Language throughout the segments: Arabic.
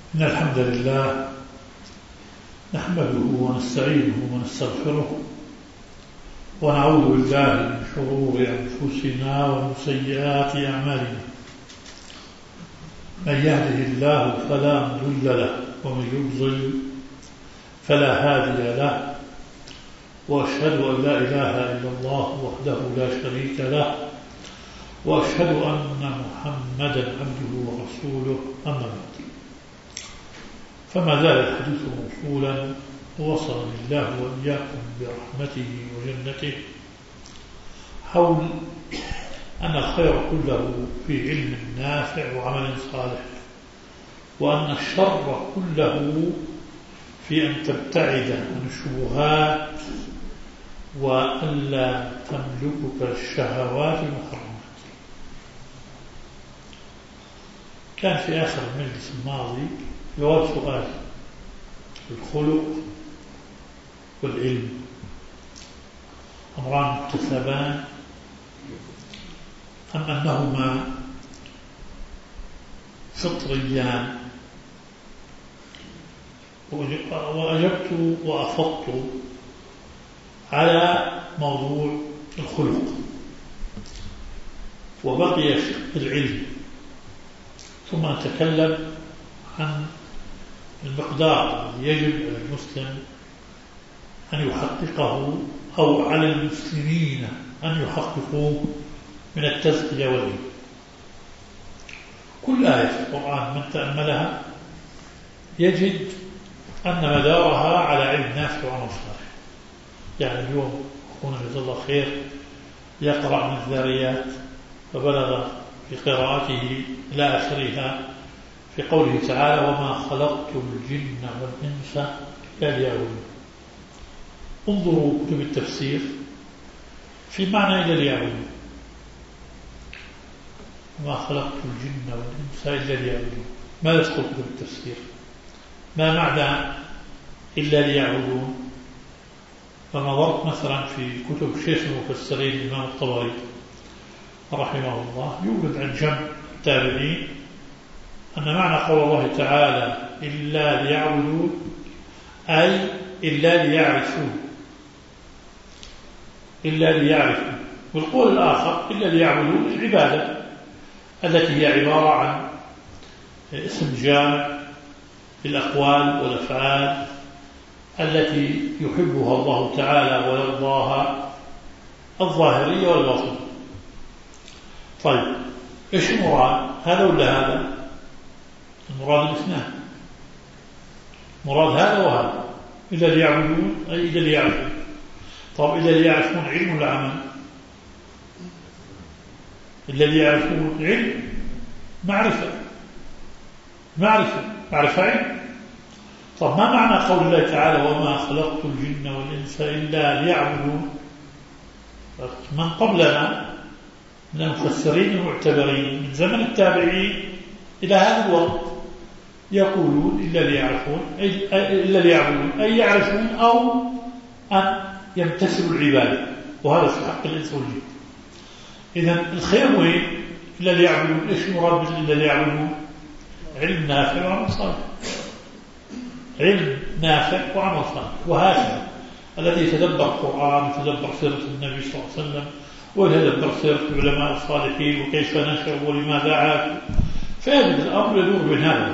إن الحمد لله نحمده ونستعينه ونستغفره ونعوذ بالله من شرور أنفسنا ومن سيئات أعمالنا. من يهده الله فلا مضل له ومن يضلل فلا هادي له، وأشهد أن لا إله إلا الله وحده لا شريك له، وأشهد أن محمدا عبده ورسوله. أما بعد، فما زال الحديث موصولا ووصلني الله وإياكم برحمته وجنته حول أن الخير كله في علم نافع وعمل صالح، وأن الشر كله في أن تبتعد عن الشبهات وألا تملكك الشهوات المحرمات. كان في آخر المجلس الماضي جواب سؤال: الخلق والعلم أمران مكتسبان أم أنهما فطريان؟ وأجبت وأفضت على موضوع الخلق، وبقي العلم، ثم نتكلم عن المقدار الذي يجب على المسلم أن يحققه أو على المسلمين أن يحققوه من التزكية والعلم. كل آية في القرآن من تأملها يجد أن مدارها على علم نافع وعمل صالح. يعني اليوم أخونا جزاه الله خير يقرأ من الذاريات فبلغ في قراءته إلى آخرها في قوله تعالى: وما خلقت الجن والإنس إلا ليعبدون. انظروا كتب التفسير في معنى إلا ليعبدون. وما خلقت الجن والإنس إلا ليعبدون، ماذا تقول كتب التفسير؟ ما معنى إلا ليعبدون؟ فنظرت مثلا في كتب شيخ المفسرين الإمام الطبري رحمه الله، يوجد عن جمع التابعين أن معنى قول الله تعالى إلا ليعبدون أي إلا ليعرفون، إلا ليعرفون. والقول الآخر إلا ليعبدون العبادة التي هي عبارة عن اسم جامع للأقوال والأفعال التي يحبها الله تعالى ويرضاها، الظاهرية والباطنية. طيب، إيش المراد؟ هذا ولا هذا؟ المراد الاثنان، مراد هذا وهذا. إلا ليعبدون أي إلا ليعرفون. طب إلا ليعرفون علم ولا عمل؟ إلا ليعرفون علم، معرفة علم. طب ما معنى قول الله تعالى وما خلقت الجن والإنس إلا ليعبدون؟ من قبلنا من المفسرين المعتبرين من زمن التابعين إلى هذا الوقت يقولون إلا ليعبدون أي يعرفون أو أن يمتثلوا العبادة، وهذا في حق الإنس والجن. إذن الخير وين؟ إلا ليعبدون. إيش المراد إلا ليعبدون؟ علم نافع وعمل صالح. علم نافع وعمل صالح. وهذا الذي يتدبر القرآن ويتدبر سيرة النبي صلى الله عليه وسلم ويتدبر سيرة العلماء الصالحين وكيف نشأوا ولماذا عاشوا، فيجد الأمر يدور بين هذا.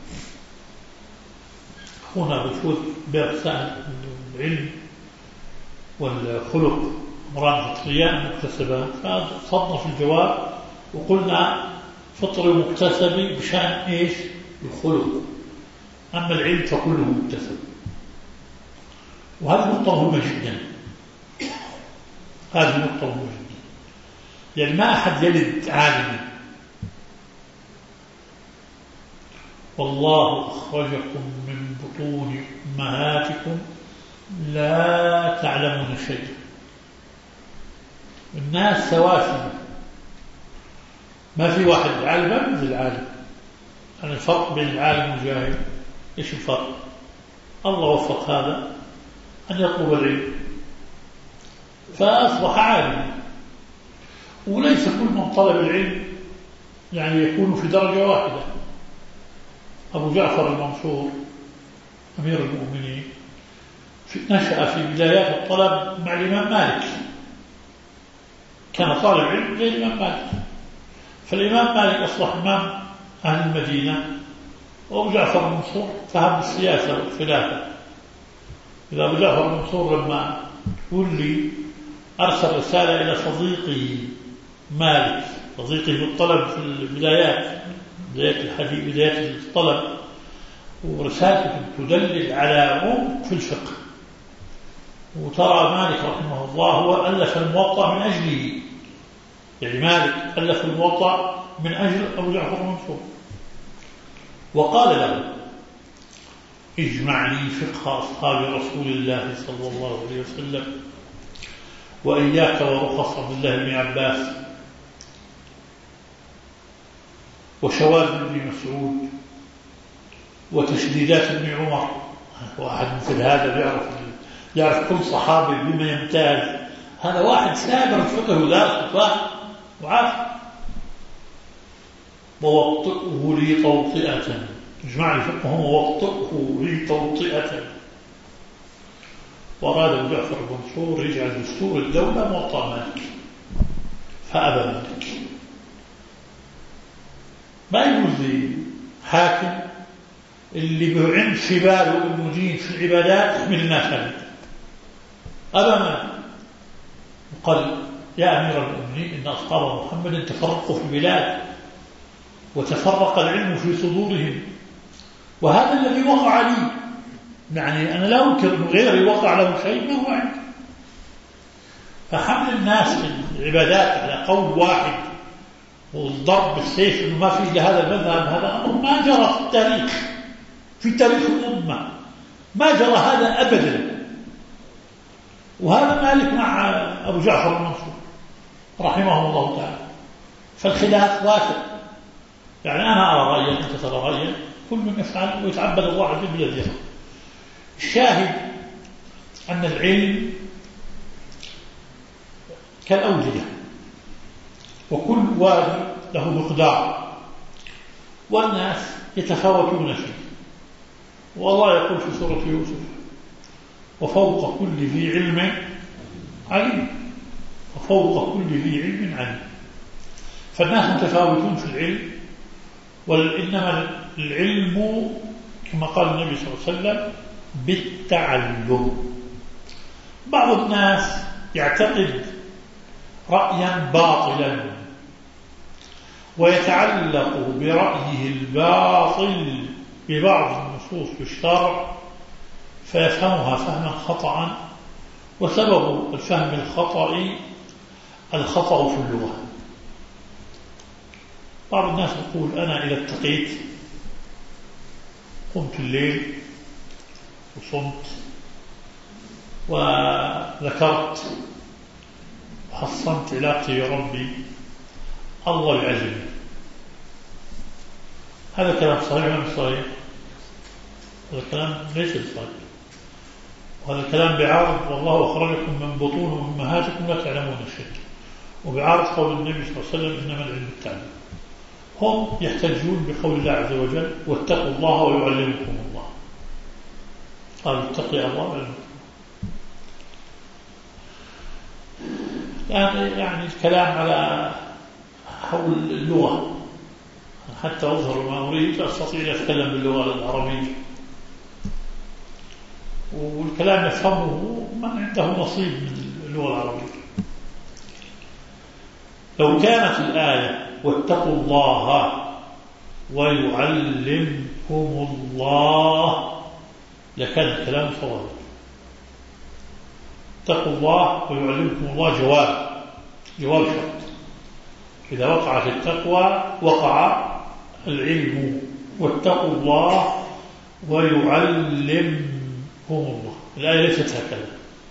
هنا بفوت بأقسام العلم والخلق أمران فطريان مكتسبان، فصدنا في الجواب وقلنا فطري ومكتسبي بشأن إيش؟ الخلق. أما العلم فكله مكتسب. وهذه نقطة مهمة جدا، هذه نقطة مهمة جدا. يعني ما أحد يلد عالما، والله أخرجكم من بطون أمهاتكم لا تعلمون شيئا. الناس سواسية، ما في واحد عالم مثل العالم. يعني الفرق بين العالم والجاهل إيش الفرق؟ الله وفق هذا أن يطلب العلم فأصبح عالما، وليس كل من طلب العلم يعني يكون في درجة واحدة. أبو جعفر المنصور أمير المؤمنين نشأ في بدايات الطلب مع الإمام مالك، كان طالب علم زي الإمام مالك، فالإمام مالك أصبح إمام أهل المدينة، وأبو جعفر المنصور فهم السياسة والخلافة. إذا أبو جعفر المنصور لما ولي أرسل رسالة إلى صديقه مالك، صديقه بالطلب في البدايات، بدايات الطلب، ورسالته تدلل على عمق في الفقه. وترى مالك رحمه الله هو ألف الموطأ من أجله، يعني مالك ألف الموطأ من أجل أبو جعفر المنصور، وقال له: اجمع لي فقه أصحاب رسول الله صلى الله عليه وسلم، وإياك ورخص عبد الله بن عباس وشواذ ابن مسعود وتشديدات ابن عمر. واحد مثل هذا يعرف كل صحابي بما يمتاز، هذا واحد سابر الفقه ودارس وعارف. ووطئه لي توطئة، اجمع لي فقهه ووطئه لي توطئة. وأراد أبو جعفر المنصور يجعل دستور الدولة موطأ مالك، فأبى مالك. ما يجوز حاكم اللي بعند في باله المجين في العبادات من الناس هذه. أبى مالك وقال: يا أمير المؤمنين، إن أصحاب محمد تفرقوا في البلاد وتفرق العلم في صدورهم، وهذا الذي وقع لي، يعني أنا لا أنكر أن غيري وقع له شيء ما هو عندي. فحمل الناس في العبادات على قول واحد والضرب بالسيف إنه ما فيه لهذا المذهب، هذا أمر ما جرى في التاريخ، في تاريخ الأمة ما جرى هذا أبدا. وهذا مالك مع أبو جعفر المنصور رحمه الله تعالى. فالخلاف واسع، يعني أنا أرى رأيا، أنت ترى رأيا، كل من يفعل ويتعبد الله عز وجل بالذي يفعل. الشاهد أن العلم كالأودية، وكل وادي له مقدار، والناس يتفاوتون فيه. والله يقول في سورة يوسف: وفوق كل ذي علم عليم، وفوق كل ذي علم عليم. فالناس متفاوتون في العلم، وإنما العلم كما قال النبي صلى الله عليه وسلم بالتعلم. بعض الناس يعتقد رأيا باطلا ويتعلق برأيه الباطل ببعض النصوص في الشرع فيفهمها فهما خطأ، وسبب الفهم الخطأ في اللغة. بعض الناس يقول: أنا إذا اتقيت، قمت الليل وصمت وذكرت وحصنت علاقتي بربي، الله يعزني. هذا كلام صحيح ولا مش صحيح؟ هذا كلام ليس صحيح، وهذا الكلام بعارض: والله أخرجكم من بطون أمهاتكم لا تعلمون شيئا، وبعارض قول النبي صلى الله عليه وسلم: إنما العلم بالتعلم. هم يحتجون بقول الله عز وجل: واتقوا الله ويعلمكم الله. قالوا: اتقي الله ويعلمكم. يعني الكلام على حول اللغة، حتى أظهر ما أريد لا أستطيع أن أتكلم باللغة العربية، والكلام يفهمه من عنده نصيب من اللغة العربية. لو كانت الآية واتقوا الله ويعلمكم الله لكان الكلام صواب. اتقوا الله ويعلمكم الله جواب شرط. إذا وقعت التقوى وقع العلم. واتقوا الله ويعلمكم الله، الآية ليست هكذا.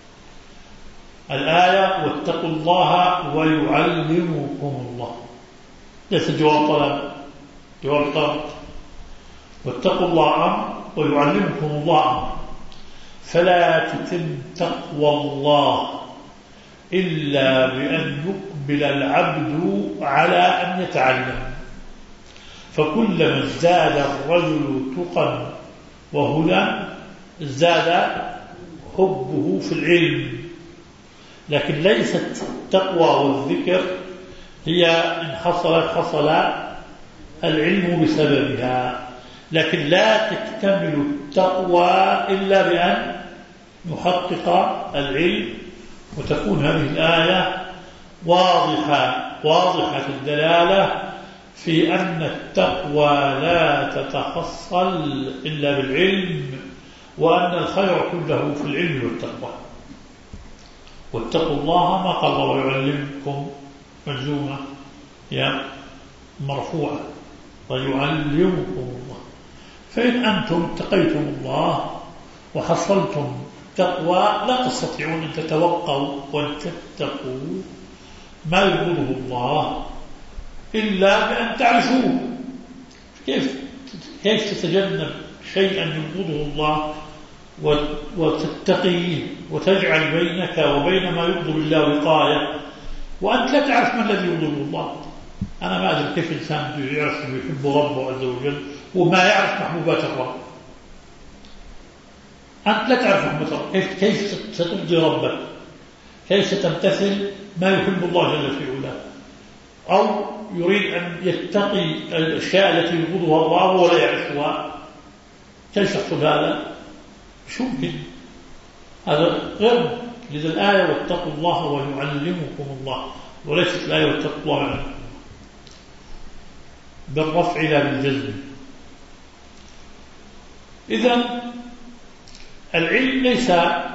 الآية واتقوا الله ويعلمكم الله ليس جواب طلب، جواب طلب. واتقوا الله أمر ويعلمكم الله أمر. فلا تتم تقوى الله إلا بأن يقبل العبد على أن يتعلم. فكلما ازداد الرجل تقى وهدى ازداد حبه في العلم. لكن ليست التقوى والذكر هي إن حصل العلم بسببها، لكن لا تكتمل التقوى إلا بأن نحقق العلم. وتكون هذه الآية واضحة الدلالة في أن التقوى لا تتحصل إلا بالعلم، وأن الخير كله في العلم والتقوى. واتقوا الله ما قال ويعلمكم مجزومة يا مرفوعة ويعلمكم الله. فإن أنتم اتقيتم الله وحصلتم التقوى لا تستطيعون أن تتوقوا وأن تتقوا ما يبغضه الله إلا بأن تعرفوه. كيف تتجنب شيئا يبغضه الله وتتقيه وتجعل بينك وبين ما يبغض الله وقاية وأنت لا تعرف ما الذي يبغضه الله؟ أنا ما أدري كيف الإنسان يعرف أنه يحب ربه عز وجل وما يعرف محبوبات الرب. أنت لا تعرف محبوبات الرب، كيف سترضي ربك؟ كيف ستمتثل ما يحب الله جل في علاه؟ أو يريد أن يتقي الأشياء التي يبغضها الله ولا يعرفها، كيف يحصل هذا؟ مش ممكن، هذا غير. لذا الآية واتقوا الله ويعلمكم الله، وليست الآية واتقوا الله ويعلمكم بالرفع لا بالجزم. إذن العلم ليس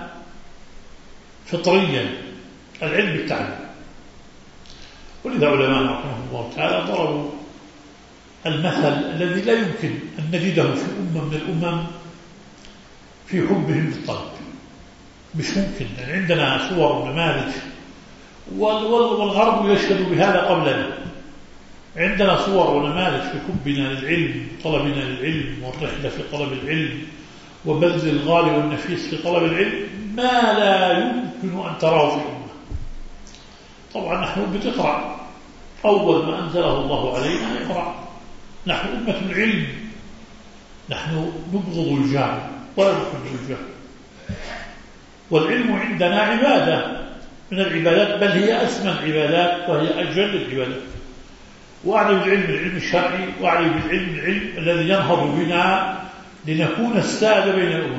فطريا، العلم بالتعلم. ولذا علماء رحمه الله تعالى ضربوا المثل الذي لا يمكن أن نجده في أمة من الأمم في حبهم للطلب، مش ممكن. يعني عندنا صور ونماذج والغرب يشهد بهذا قبلنا. عندنا صور ونماذج في حبنا للعلم، طلبنا للعلم، والرحلة في طلب العلم، وبذل الغالي والنفيس في طلب العلم ما لا يمكن أن تراه في الأمة. طبعا نحن بتقرأ، أول ما أنزله الله علينا نقرأ. نحن أمة العلم، نحن نبغض الجهل ولا نحب الجهل. والعلم عندنا عبادة من العبادات، بل هي أسمى العبادات وهي أجل العبادات. وأعني بالعلم العلم الشرعي، وأعني بالعلم العلم الذي ينهض بنا لنكون السادة بين الأمم.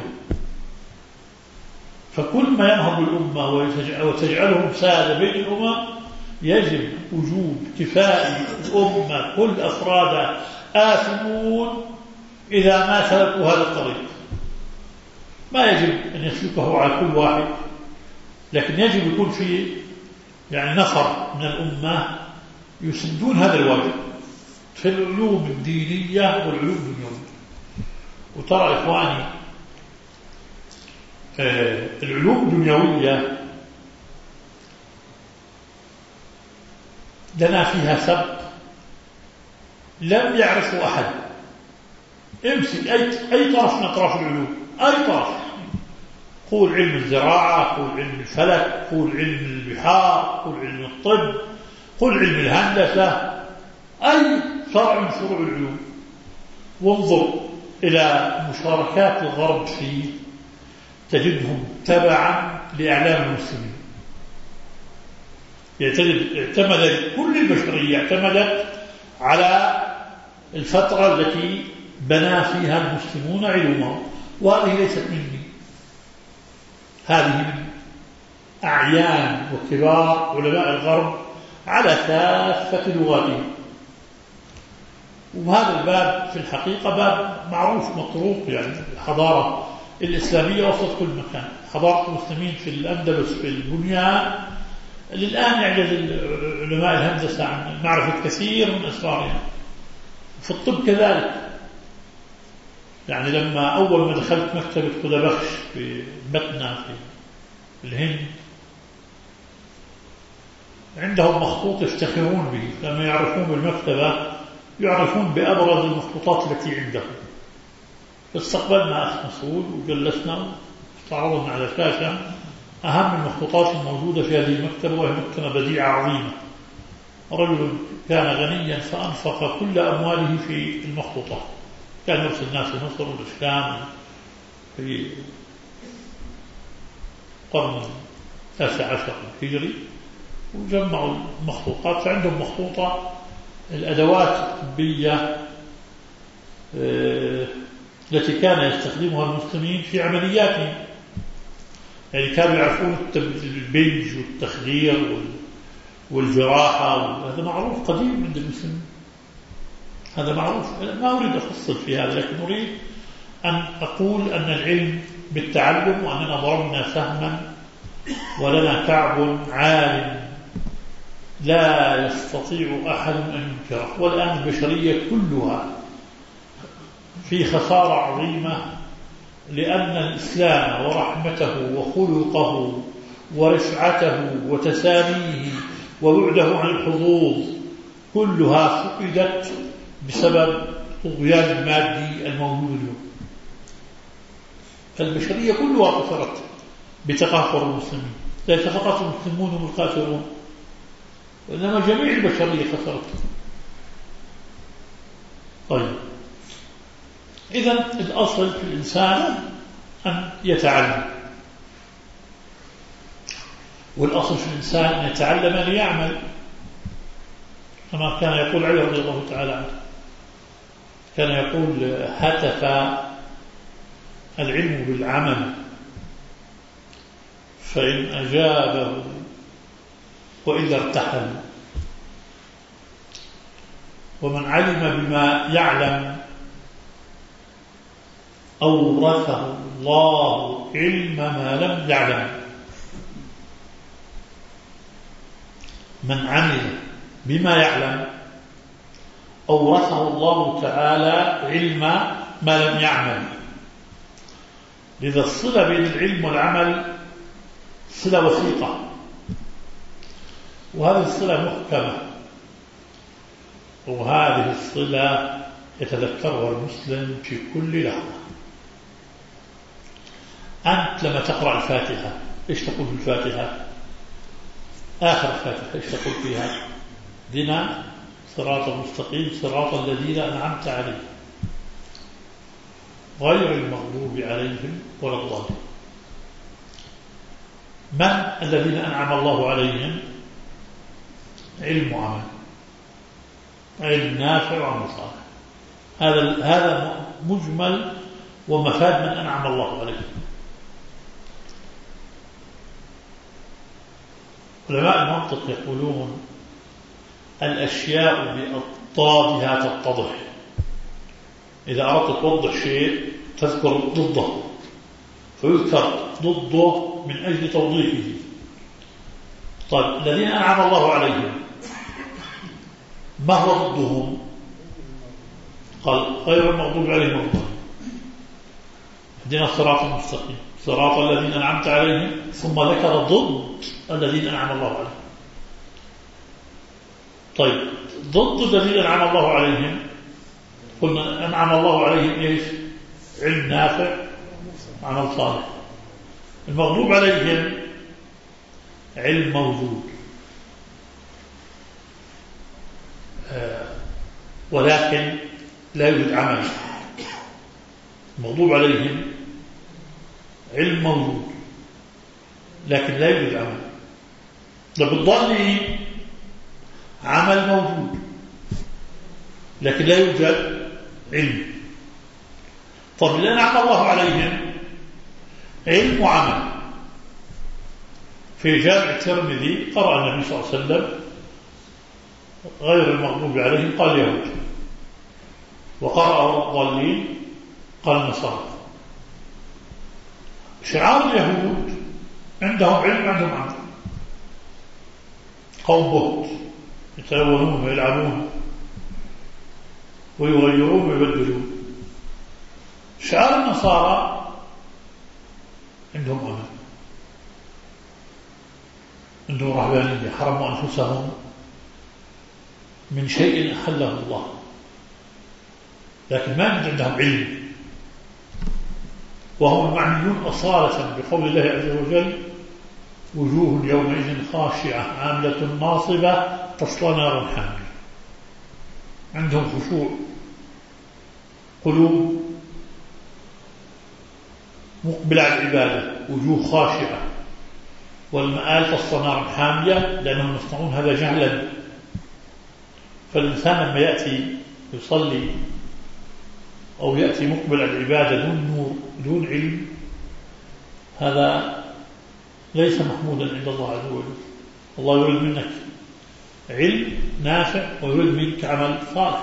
فكل ما ينهض الأمة وتجعلهم سادة بين الأمم يجب وجوب كفاء الأمة كل أفرادها آثمون إذا ما سلكوا هذا الطريق. ما يجب أن يسلكه على كل واحد، لكن يجب يكون في يعني نفر من الأمة يسدون هذا الواجب في العلوم الدينية والعلوم الدنيوية. وترى إخواني العلوم الدنيوية لنا فيها سبق لم يعرفه أحد. امسك أي طرف من أطراف العلوم، أي طرف، قول علم الزراعة، قول علم الفلك، قول علم البحار، قول علم الطب، قول علم الهندسة، أي فرع من فروع العلوم، وانظر إلى مشاركات الغرب فيه تجدهم تبعا لإعلام المسلمين. اعتمدت كل البشرية اعتمدت على الفترة التي بنى فيها المسلمون علومهم. وهذه ليست مني، هذه من أعيان وكبار علماء الغرب على كافة لغاتهم. وهذا الباب في الحقيقة باب معروف مطروق، يعني الحضارة الإسلامية وصلت كل مكان. حضارة المسلمين في الأندلس في البنيان للآن يعجز علماء الهندسة عن معرفة كثير من أسرارها. في الطب كذلك، يعني لما أول ما دخلت مكتبة خدبخش في بتنا في الهند عندهم مخطوط يفتخرون به. لما يعرفون بالمكتبة يعرفون بأبرز المخطوطات التي عندهم. فاستقبلنا أخ مسؤول وجلسنا واستعرضنا على شاشة أهم المخطوطات الموجودة في هذه المكتبة، وهي مكتبة بديعة عظيمة رجل كان غنيا فأنفق كل أمواله في المخطوطات، كان يرسل الناس في مصر والإسلام في القرن 19 الهجري، وجمعوا المخطوطات. فعندهم مخطوطة الأدوات الطبية التي كان يستخدمها المسلمين في عملياتهم، يعني كانوا يعرفون البنج والتخدير والجراحة، هذا معروف قديم عند المسلمين، هذا معروف. ما أريد أفصل في هذا، لكن أريد أن أقول أن العلم بالتعلم، وأننا ضربنا سهما ولنا كعب عال لا يستطيع أحد أن ينكره. والآن البشرية كلها في خسارة عظيمة، لأن الإسلام ورحمته وخلقه ورفعته وتساميه وبعده عن الحظوظ كلها فقدت بسبب الطغيان المادي الموجود اليوم. فالبشرية كلها خسرت بتقهقر المسلمين، ليس فقط المسلمون هم الخاسرون، وإنما جميع البشرية خسرت. طيب، إذن الأصل في الإنسان أن يتعلم، والأصل في الإنسان أن يتعلم ليعمل، كما كان يقول علي رضي الله تعالى عنه، كان يقول: هتف العلم بالعمل، فإن أجابه وإلا ارتحل، ومن علم بما يعلم أورثه الله علم ما لم يعلم. من عمل بما يعلم أورثه الله تعالى علم ما لم يعمل. لذا الصلة بين العلم والعمل صلة وثيقة، وهذه الصلة محكمة، وهذه الصلة يتذكرها المسلم في كل لحظة. أنت لما تقرأ الفاتحة إيش تقول في الفاتحة؟ آخر الفاتحة إيش تقول فيها؟ اهدنا صراط المستقيم صراط الذين أنعمت عليهم غير المغضوب عليهم ولا الضالين. من الذين أنعم الله عليهم؟ علم وعمل، علم نافع وعمل صالح. هذا مجمل ومفاد من أنعم الله عليهم. علماء المنطق يقولون: الأشياء بأضدادها تتضح. إذا أردت توضح شيء تذكر ضده، فيذكر ضده من أجل توضيحه. طيب، الذين أنعم الله عليهم ما هو ضدهم؟ قال: غير المغضوب عليهم ولا الضالين. اهدنا الصراط المستقيم صراط الذين أنعمت عليهم، ثم ذكر ضد الذين أنعم الله عليهم. طيب، ضد الذين أنعم الله عليهم قلنا أنعم الله عليهم إيش؟ علم نافع عمل صالح. المغضوب عليهم علم موجود ولكن لا يوجد عمل. المغضوب عليهم علم موجود لكن لا يوجد عمل. بالضالين عمل موجود لكن لا يوجد علم. طب اللي أنعم الله عليهم علم وعمل. في جامع الترمذي قرأ النبي صلى الله عليه وسلم غير المغضوب عليهم قال يهود، وقرأ الضالين قال نصارى. شعار اليهود عندهم علم عندهم عمل، قوم بهت يتلونون ويلعبون ويغيرون ويبدلون. شعار النصارى عندهم عمل، عندهم رهبانية، حرموا أنفسهم من شيء أحله الله، لكن ما عندهم علم. وهم المعنيون أصالة بقول الله عز وجل: وجوه يومئذ خاشعة عاملة ناصبة تصلى نار حامية، عندهم خشوع، قلوب مقبلة على العبادة، وجوه خاشعة، والمآل تصلى نار حامية لأنهم يصنعون هذا جهلا. فالإنسان لما يأتي يصلي أو يأتي مقبل على العبادة دون نور دون علم، هذا ليس محمودا عند الله عز وجل. الله يريد منك علم نافع ويريد منك عمل صالح.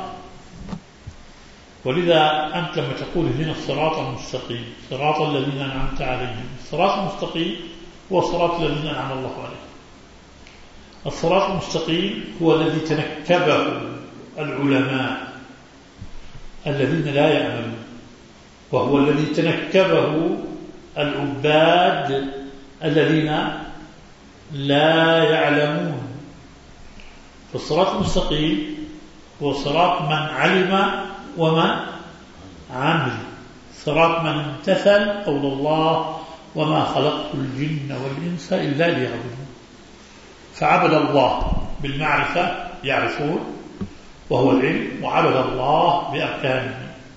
ولذا أنت لما تقول اهدنا الصراط المستقيم صراط الذين أنعمت عليهم، الصراط المستقيم هو صراط الذين أنعم الله عليهم. الصراط المستقيم هو الذي تنكبه العلماء الذين لا يعلمون، وهو الذي تنكبه العباد الذين لا يعلمون. فالصراط المستقيم هو صراط من علم ومن عمل، صراط من امتثل قول الله وما خلقت الجن والإنس إلا ليعبدون. فعبد الله بالمعرفة يعرفون وهو العلم، وعبد الله بأركانه.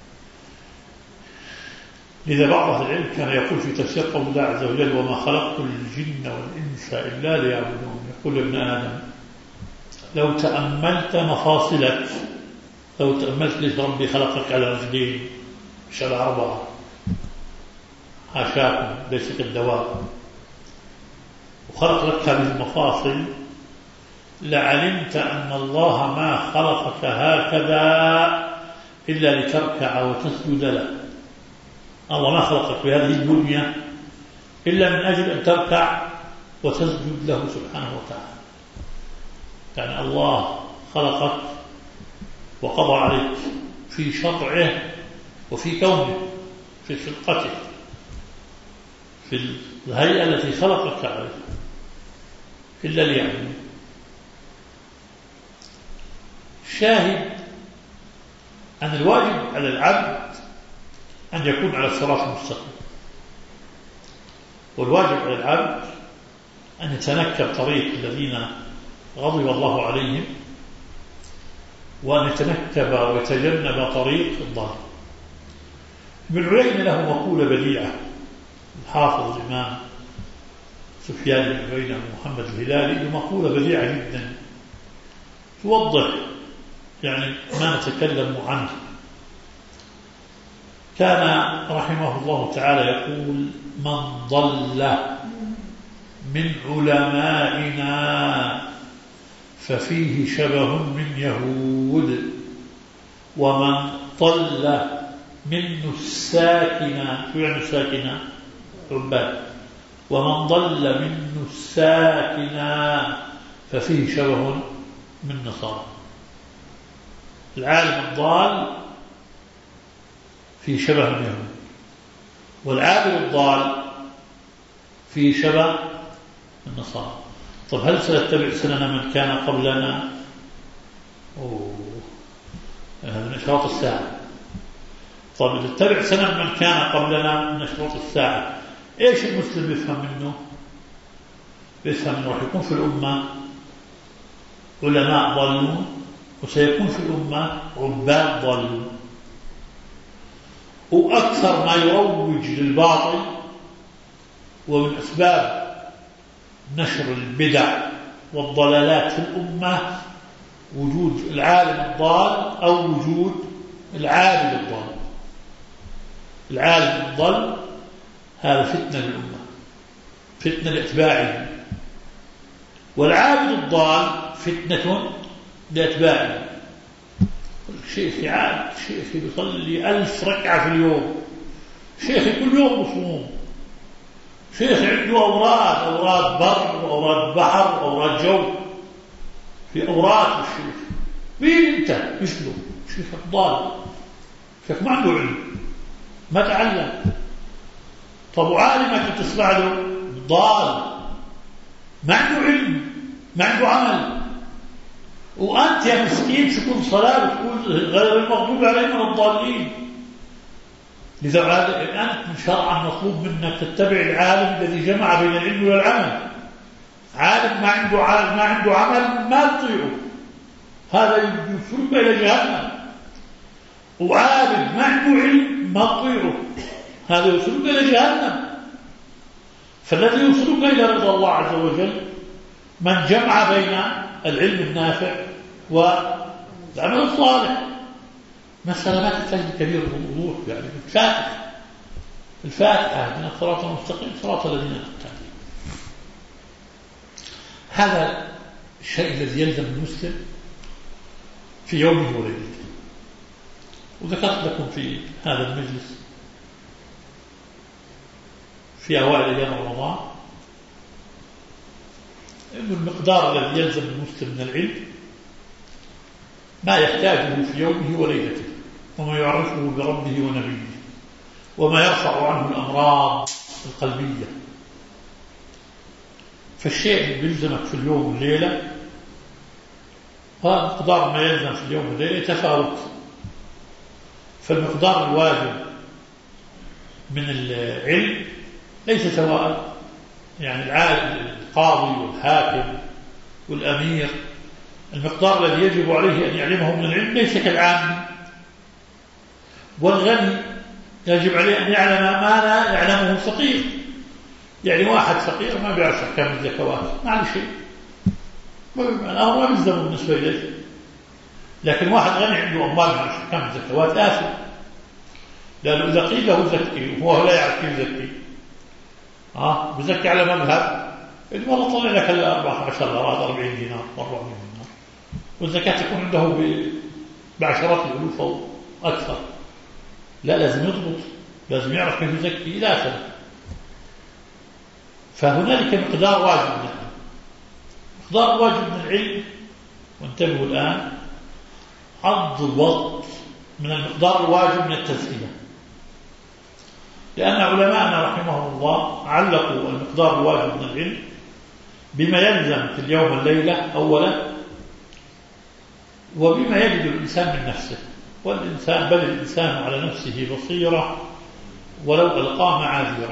لذا بعض أهل العلم كان يقول في تفسير قول الله عز وجل وما خلقت الجن والإنس إلا ليعبدون، يقول ابن آدم لو تأملت مفاصلك، لو تأملت ليش ربي خلقك على رجلين مش على 4، حاشاكم ليس كالدواب، وخلق لك هذه المفاصل، لعلمت أن الله ما خلقك هكذا إلا لتركع وتسجد له. الله ما خلقك بهذه الدنيا إلا من أجل أن تركع وتسجد له سبحانه وتعالى. يعني الله خلقك وقضى عليك في شرعه وفي كونه، في خلقته، في الهيئة التي خلقك عليها، إلا ليعلم. شاهد أن الواجب على العبد أن يكون على الصراط المستقيم، والواجب على العبد أن يتنكب طريق الذين غضب الله عليهم، وأن يتنكب ويتجنب طريق الضال. ابن عيينة له مقولة بديعة، الحافظ الإمام سفيان بن عيينة محمد الهلالي له مقولة بديعة جدا توضح يعني ما نتكلم عنه. كان رحمه الله تعالى يقول من ضل من علمائنا ففيه شبه من يهود، ومن ضل من نساكنا، شو يعني نساكنا؟ عباد. ومن ضل من نساكنا ففيه شبه من نصارى. العالم الضال فيه شبه من يهود، والعابد الضال فيه شبه من نصارى. طب هل سنتبع سنن من كان قبلنا؟ هذا من أشراط الساعة. طب إذا اتبع سنن من كان قبلنا من أشراط الساعة، إيش المسلم يفهم منه؟ يفهم أنه راح يكون في الأمة علماء ضالون، وسيكون في الأمة عباد ضالون. وأكثر ما يروج للباطل ومن أسباب نشر البدع والضلالات في الأمة وجود العالم الضال أو وجود العابد الضال. العالم الضال هذا فتنة للأمة، فتنة لأتباعه، والعابد الضال فتنة لأتباعه. شيخي عابد، شيخي بيصلي 1000 ركعة في اليوم، شيخي كل يوم مصوم، شيخي عنده أوراد بر وأوراد بحر وأوراد جو، في أوراد الشيخ. مين أنت مثله؟ شيخك ضال، شيخ ما عنده علم، ما تعلم. طب وعالمك تسمع له ضال، ما عنده علم، ما عنده عمل. وأنت يا مسكين تكون صلاة وتقول غير المغضوب عليهم ولا الضالين. لذا أنت من شرعا مطلوب منك تتبع العالم الذي جمع بين العلم والعمل. عالم ما عنده عمل ما تطيعه، هذا يوصلك إلى جهنم. وعالم ما عنده علم ما تطيره، هذا يوصلك إلى جهنم. فالذي يوصلك إلى رضا الله عز وجل من جمع بين العلم النافع والعمل الصالح. مسألة ما تحتاج كبير الوضوح، يعني الفاتحة من الصراط المستقيم صراط الذين أنعمت عليهم. هذا الشيء الذي يلزم المسلم في يومه وليلته. وذكرت لكم في هذا المجلس في أوائل أيام رمضان أن المقدار الذي يلزم المسلم من العلم ما يحتاجه في يومه وليلته، وما يعرفه بربه ونبيه، وما يرفع عنه الأمراض القلبية. فالشيء اللي يلزمك في اليوم والليلة هذا مقدار ما يلزم في اليوم والليلة يتفاوت. فالمقدار الواجب من العلم ليس سواء، يعني القاضي والحاكم والأمير المقدار الذي يجب عليه أن يعلمه من العلم ليس كالعام. والغني يجب عليه أن يعلم ما لا يعلمه فقير. يعني واحد فقير ما بيعرف أحكام الزكوات، ما عليه شيء، الأمر ما بيلزمه بالنسبة إليه. لكن واحد غني عنده أموال ما يعرف أحكام الزكوات آثم، لأنه إذا قيل له زكي وهو لا يعرف كيف يزكي بزكي على مذهب اللي والله طلع لك 40 دينار 400 دينار، والزكاة تكون عنده بعشرات الألوف أو أكثر. لا، لازم يضبط، لازم يعرف كيف يزكي إلى آخره. فهنالك مقدار واجب من العلم. مقدار واجب من العلم، وانتبهوا الآن، عض الوقت من المقدار الواجب من التزكية. لأن علماءنا رحمهم الله علقوا المقدار الواجب من العلم بما يلزم في اليوم والليلة أولا، وبما يجد الإنسان من نفسه. والإنسان بل الإنسان على نفسه بصيرة ولو ألقى معاذيره.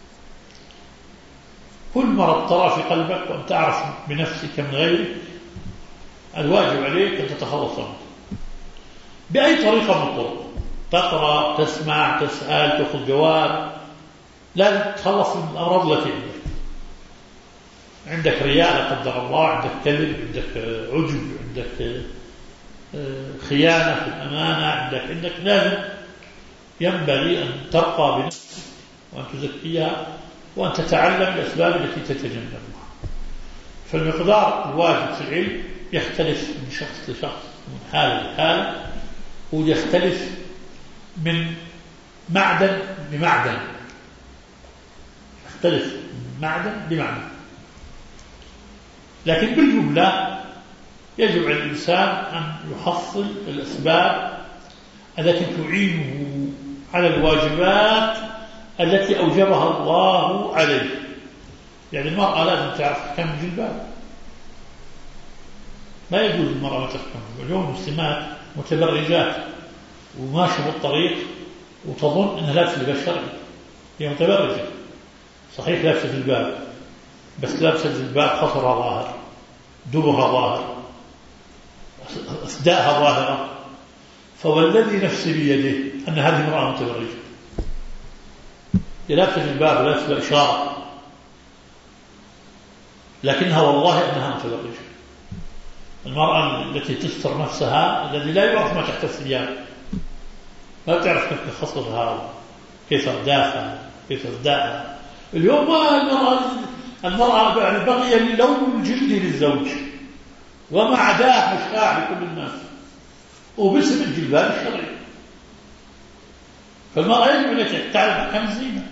كل مرض ترى في قلبك وأن تعرف بنفسك من غيرك الواجب عليك أن تتخلص منه بأي طريقة من الطرق. تقرأ، تسمع، تسأل، تأخذ جواب. لا تتخلص من الأمراض التي عندك رياء لا قدر الله، عندك كذب، عندك عجب، عندك خيانة في الأمانة، عندك لازم ينبغي أن ترقى بنفسك وأن تزكيها وأن تتعلم الأسباب التي تتجنبها. فالمقدار الواجب في العلم يختلف من شخص لشخص، من حالة لحالة، ويختلف من معدن لمعدن، يختلف من معدن لمعدن. لكن بالجملة يجب على الإنسان أن يحصل الأسباب التي تعينه على الواجبات التي أوجبها الله عليه. يعني المرأة لازم تعرف كم جلباب، لا يجوز المرأة ما تفهم. اليوم المسلمات متبرجات وماشية بالطريق وتظن أنها لابسة لباس شرعي، هي متبرجة صحيح، لابسة جلباب، بس لابسة جلباب خصرها ظاهر، دبرها ظاهر، أسداءها ظاهرة. فوالذي نفسي بيده أن هذه امرأة متبرجة، هي لابسة جلباب ولابسة إشارة، لكنها والله أنها متبرجة. المرأة التي تستر نفسها، الذي لا يعرف ما تحت الثياب، لا تعرف كيف خصرها، كيف أردافها، كيف أرداءها. اليوم المرأة يعني بقي لون الجلد للزوج وما عداه مشاع لكل الناس، وباسم الجلباب الشرعي. فالمرأة يجب أن تعرف أحكام الزينة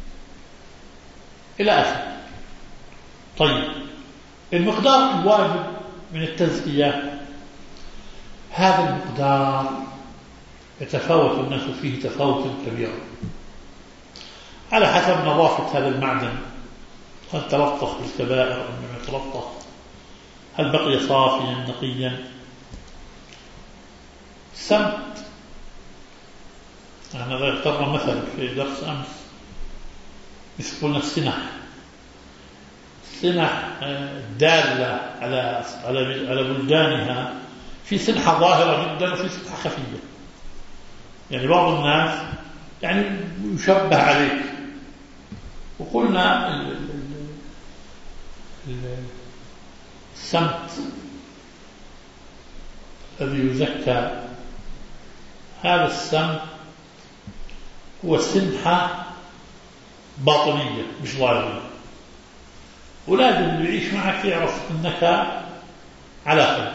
إلى آخره. طيب، المقدار الواجب من التزكية، هذا المقدار يتفاوت الناس فيه تفاوتا كبيرا على حسب نظافة هذا المعدن، هل تلطخ بالكبائر أم لم يتلطخ، هل بقي صافيا نقيا. السمت، أنا ذكرنا مثل في درس أمس، يسمون السنح دالة على بلدانها في سنحة ظاهرة جدا وفي سنحة خفية. يعني بعض الناس يعني يشبه عليك. وقلنا السمت الذي يزكى، هذا السمت هو سنحة باطنية مش ظاهرية، ولازم اللي يعيش معك يعرف أنك على خير.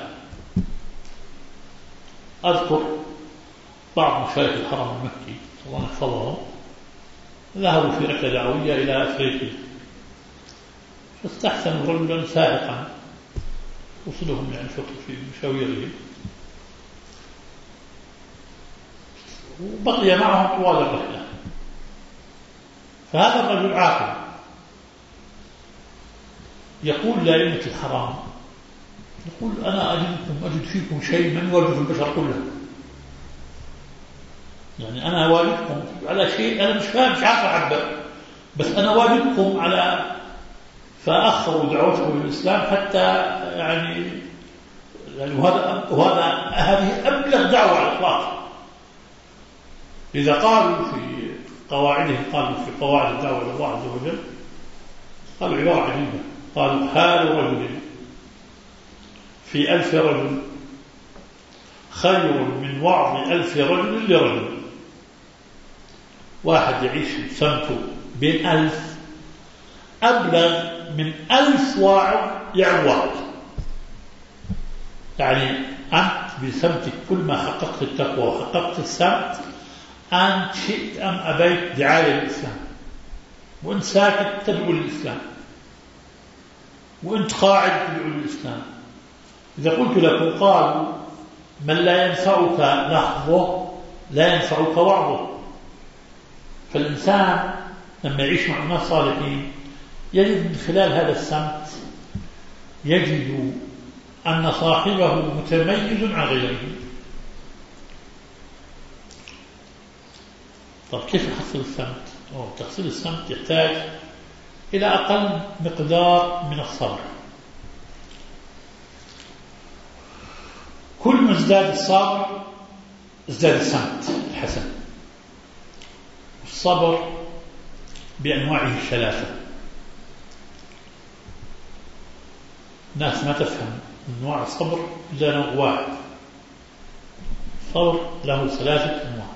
أذكر بعض مشايخ الحرم المكي الله يحفظهم ذهبوا في رحلة دعوية إلى أفريقيا، فاستحسنوا رجلا سائقا وصلهم يعني في مشاويرهم، وبقي معهم طوال الرحلة. فهذا الرجل عاقل يقول لأئمة الحرام، يقول أنا أجد فيكم شيء من يواجه البشر كلهم، يعني أنا واجدكم على شيء أنا مش فاهم مش عارف أعبر، بس أنا واجدكم على فأخروا دعوتهم للإسلام حتى يعني هذه أبلغ دعوة على الإطلاق. إذا قالوا في قواعدهم، قالوا في قواعد الدعوة إلى الله عز وجل، قالوا عبارة عجيبة، قالوا حال رجل في 1000 رجل خير من وعظ 1000 رجل لرجل. واحد يعيش سمته بين 1000 أبلغ من 1000 واعظ يعوض. يعني أنت بسمتك كل ما حققت التقوى وحققت السمت، أنت شئت أم أبيت دعاية للإسلام، وأنت ساكت تدعو للإسلام، وأنت قاعد تدعو للإسلام. إذا قلت لكم قالوا من لا ينفعك لحظه لا ينفعك وعظه. فالإنسان لما يعيش مع الناس صالحين يجد من خلال هذا السمت يجد أن صاحبه متميز عن غيره. طب كيف نحصل السمت؟ تحصيل السمت يحتاج إلى أقل مقدار من الصبر. كل ما ازداد الصبر ازداد السمت الحسن. الصبر بأنواعه الثلاثة. الناس ما تفهم أنواع الصبر إلا نوع واحد. الصبر له 3 أنواع،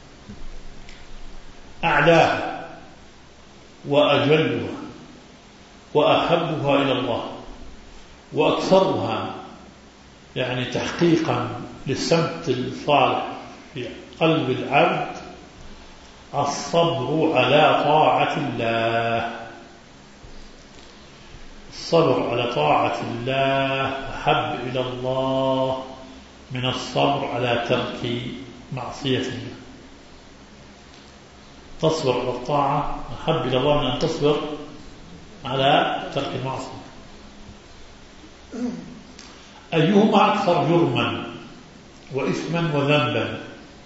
أعلاها وأجلها وأحبها إلى الله وأكثرها يعني تحقيقا للسمت الصالح في قلب العبد الصبر على طاعة الله. الصبر على طاعة الله أحب إلى الله من الصبر على ترك معصية الله. تصبر على الطاعة أحب إلى الله من أن تصبر على ترك المعصية. أيهما أكثر جرما وإثما وذنبا،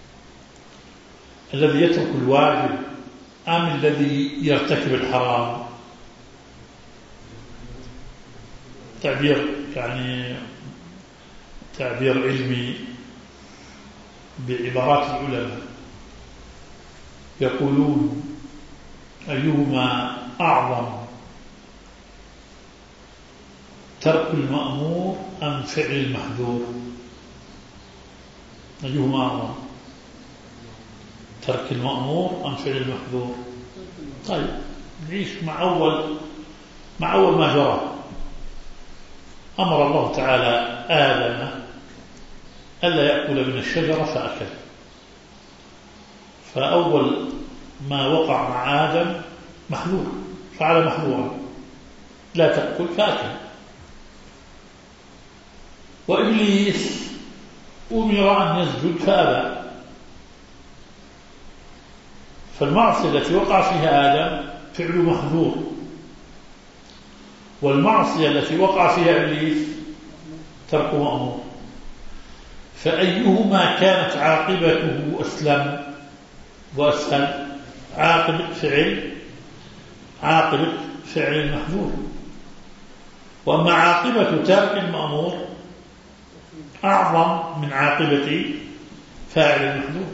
الذي يترك الواجب أم الذي يرتكب الحرام؟ تعبير علمي بعبارات العلماء يقولون أيهما أعظم، ترك المأمور أم فعل المحذور؟ أيهما أعظم، ترك المأمور أم فعل المحذور؟ طيب نعيش مع أول ما جرى. أمر الله تعالى آدم ألا يأكل من الشجرة فأكل، فأول ما وقع مع آدم محذور، فعل محذورا لا تأكل فأكل. وإبليس أمر أن يسجد فأبى. فالمعصية التي وقع فيها آدم فعل محذور، والمعصية التي وقع فيها إبليس ترك مأمور. فأيهما كانت عاقبته أسلم وأسهل؟ عاقبة فعل المحذور. وأما عاقبة ترك المأمور أعظم من عاقبة فاعل المحذور.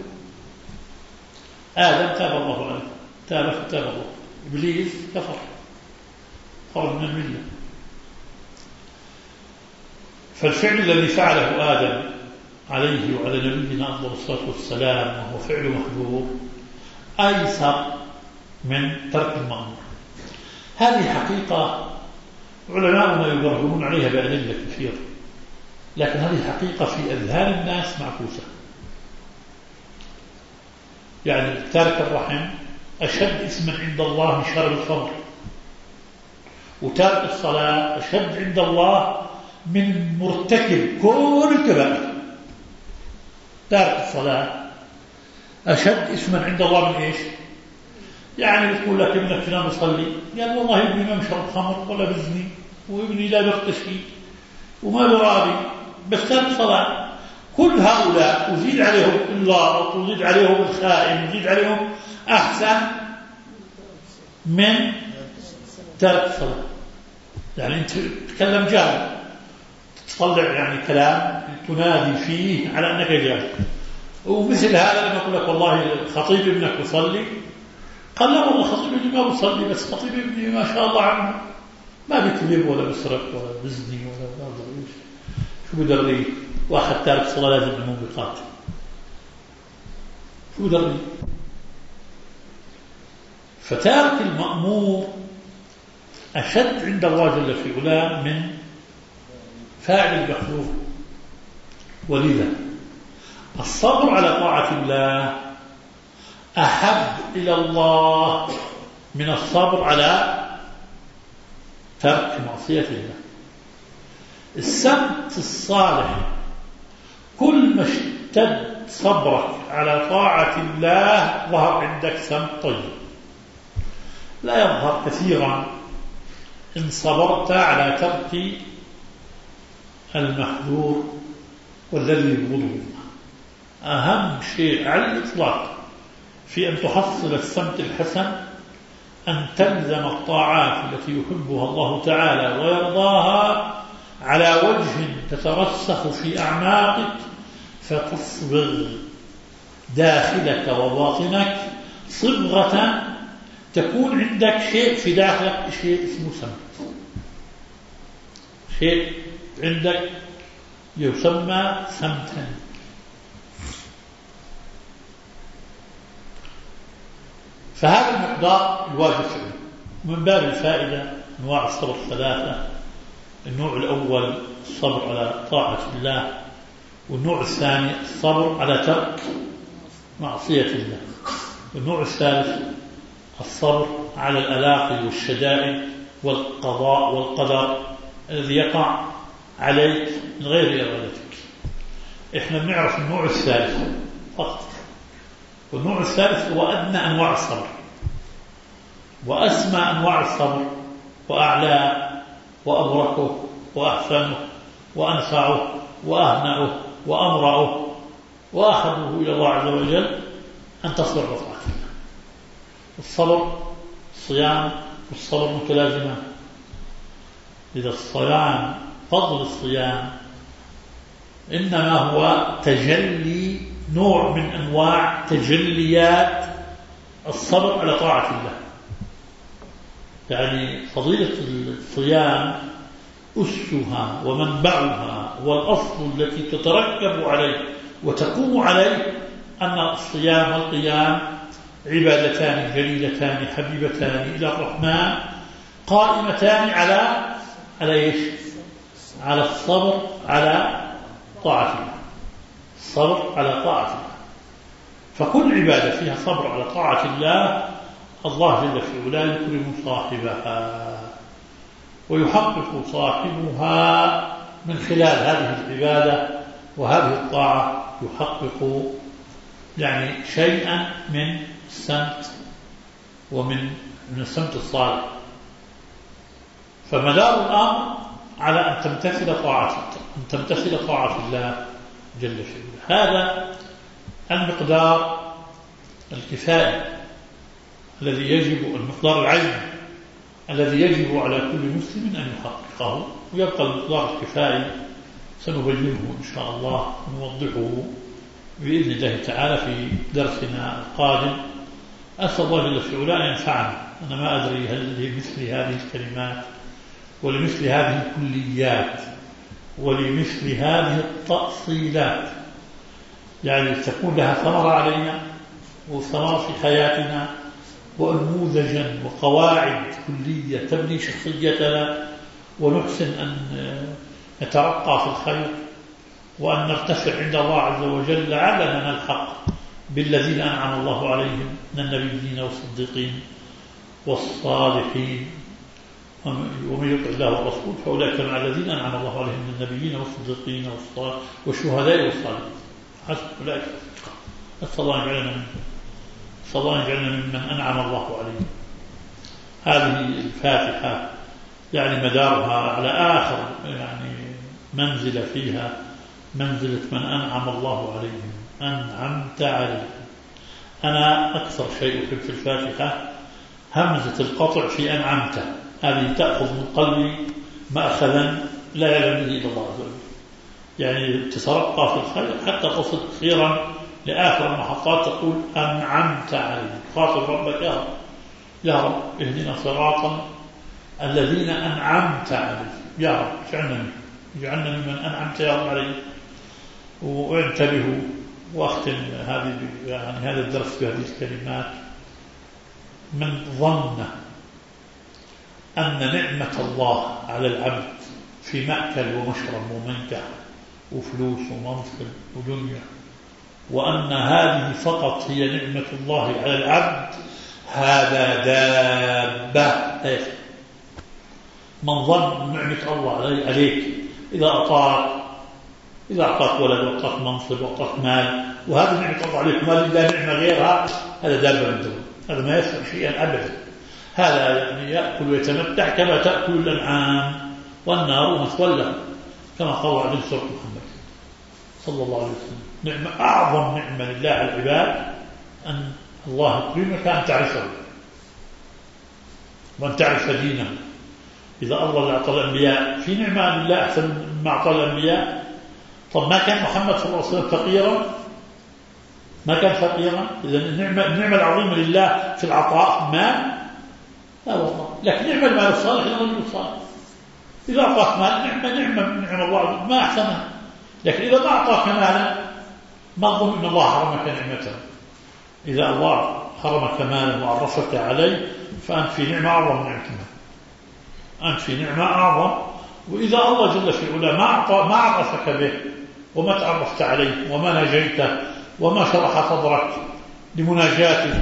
آدم تاب الله عليه، تاب فتاب الله. إبليس كفر، خرج من الملة. فالفعل الذي فعله آدم عليه وعلى نبينا أفضل الصلاة والسلام وهو فعل محذور أيسر من ترك المأمور. هذه حقيقة علماؤنا يبرهنون عليها بأدلة كثيرة، لكن هذه حقيقة في أذهان الناس معكوسة. يعني تارك الرحم أشد اسما عند الله من شرب الخمر، وتارك الصلاة أشد عند الله من مرتكب كل الكبائر. تارك الصلاة أشد اسما عند الله من إيش؟ يعني يقول لك ابنك فلان يصلي، قال والله ابني ما بيشرب خمر ولا بزني، وابني لا بيغتشي وما برابي، بس تارك الصلاة. كل هؤلاء وزيد عليهم اللارط، وزيد عليهم الخائن، وزيد عليهم أحسن من تارك الصلاة. يعني أنت تتكلم جاهل، تطلع يعني كلام تنادي فيه على أنك جاهل. ومثل هذا لما يقول لك والله خطيب ابنك يصلي، قال لا والله خطيب ابني ما بيصلي، بس خطيب ابني ما شاء الله عنه ما بيكذب ولا بيسرق ولا بيزني ولا بيضرب. شو بدري واحد تارك الصلاة لازم الموبقات؟ شو بدري؟ فتارك المأمور أشد عند الله جل في علاه من فاعل المحذور. ولذا الصبر على طاعة الله أحب إلى الله من الصبر على ترك معصية الله. السمت الصالح كل ما اشتد صبرك على طاعة الله ظهر عندك سمت طيب. لا يظهر كثيرا إن صبرت على ترك المحذور والذي يبغضه. أهم شيء على الإطلاق في أن تحصل السمت الحسن أن تلزم الطاعات التي يحبها الله تعالى ويرضاها على وجه تترسخ في أعماقك، فتصبغ داخلك وباطنك صبغة تكون عندك شيء في داخلك، شيء اسمه سمت، شيء عندك يسمى سمتا. فهذا المقدار الواجب فعله. من باب الفائدة أنواع الصبر ثلاثة. النوع الأول الصبر على طاعة الله، والنوع الثاني الصبر على ترك معصية الله، والنوع الثالث الصبر على الألاقي والشدائد والقضاء والقدر الذي يقع عليك من غير إرادتك. إحنا بنعرف النوع الثالث فقط، والنوع الثالث هو أدنى أنواع الصبر وأسمى أنواع الصبر وأعلى وأبركه وأحسنه وأنفعه وأهنأه وأمرأه وأحبه إلى الله عز وجل أن تصبر بطاعة الله. الصبر الصيام والصبر متلازمان. إذا الصيام فضل الصيام إنما هو تجلي، نوع من أنواع تجليات الصبر على طاعة الله. يعني فضيلة الصيام أسها ومنبعها والأصل التي تتركب عليه وتقوم عليه أن الصيام والقيام عبادتان جليلتان حبيبتان إلى الرحمن قائمتان على إيش؟ على الصبر على طاعة الله. الصبر على طاعة الله. فكل عبادة فيها صبر على طاعة الله الله جل في علاه يكرم صاحبها ويحقق صاحبها من خلال هذه العبادة وهذه الطاعة، يحقق يعني شيئا من السمت ومن السمت الصالح. فمدار الأمر على أن تمتثل طاعة الله جل في علاه. هذا المقدار الكفائي الذي يجب، المقدار العلمي الذي يجب على كل مسلم أن يحققه. ويبقى المقدار الكفائي سنبينه إن شاء الله ونوضحه بإذن الله تعالى في درسنا القادم. أسأل الله جل في علاه أن ينفعنا. أنا ما أدري هل لمثل هذه الكلمات ولمثل هذه الكليات ولمثل هذه التأصيلات يعني تكون لها ثمرة علينا وثمرة في حياتنا وأنموذجا وقواعد كلية تبني شخصيتنا ونحسن أن نترقى في الخير وأن نرتفع عند الله عز وجل لعلنا نلحق بالذين أنعم الله عليهم من النبيين والصديقين والصالحين. ومن يطع الله والرسول فأولئك مع الذين أنعم الله عليهم من النبيين والصديقين والشهداء والصالحين حسب أولئك. أسأل الله أن يجعلنا ممن أنعم الله عليهم. هذه الفاتحة يعني مدارها على آخر يعني منزل فيها منزلة من أنعم الله عليهم. أنعمت عليهم. أنا أكثر شيء أحب في الفاتحة همزة القطع في أنعمت، هذه تأخذ من قلبي مأخذا لا يعلم به إلا الله عز وجل، يعني تترقى في الخير حتى تصل أخيرا لآخر المحطات تقول أنعمت عليهم. خاطب ربك يا رب اهدنا صراطا الذين أنعمت عليهم، يا رب اجعلنا ممن أنعمت يا رب عليهم. وانتبهوا واختم هذا الدرس بهذه الكلمات. من ظن أن نعمة الله على العبد في مأكل ومشرب ومنكح وفلوس ومنصب ودنيا وأن هذه فقط هي نعمة الله على العبد هذا دابة. من ظن نعمة الله عليك إذا أعطاك ولد وأعطاك منصب وأعطاك مال وهذا نعمة الله عليك ما لله نعمة غيرها هذا دابة من دون، هذا ما يفعل شيئا أبدا. هذا يعني يأكل ويتمتع كما تأكل الأنعام والنار مثوى له كما قال عن سورة محمد صلى الله عليه وسلم. نعمة أعظم نعمة لله على العباد أن الله يكرمك أن تعرفه وأن تعرف دينه. إذا الله أعطى الأنبياء في نعمة لله أحسن مما أعطى الأنبياء. طب ما كان محمد صلى الله عليه وسلم فقيرا؟ ما كان فقيرا. إذا النعمة العظيمة لله في العطاء مال لا والله، لكن نعمة المال الصالح للرجل الصالح. إذا أعطاك مال نعمة الله ما أحسنها، لكن إذا ما أعطاك مالا ما تظن أن الله حرمك نعمته. إذا الله حرمك مالا وعرفك عليه فأنت في نعمة أعظم من نعمته، أنت في نعمة أعظم. وإذا الله جل في علاه ما عرفك به وما تعرفت عليه وما ناجيته وما شرح صدرك لمناجاته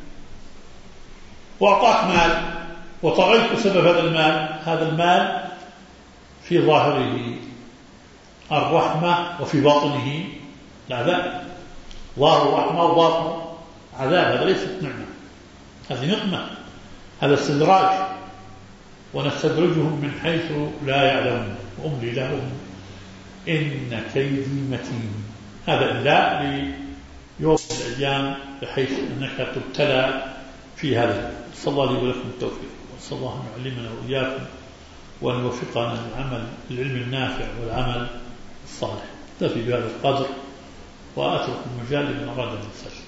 وأعطاك مال وطغيت بسبب هذا المال في ظاهره الرحمة وفي باطنه العذاب. ظاهر رحمة وباطنه عذاب. هذا ليست نعمة، هذه نقمة، هذا استدراج. ونستدرجهم من حيث لا يعلمون وأملي لهم إن كيدي متين. هذا إملاء ليوم الأيام بحيث أنك تبتلى في هذا. صلى الله لي ولكم التوفيق، وصلى الله أن يعلمنا وإياكم وأن يوفقنا العلم النافع والعمل الصالح. أكتفي بهذا القدر وأترك المجال لمن أراد أن يسأل.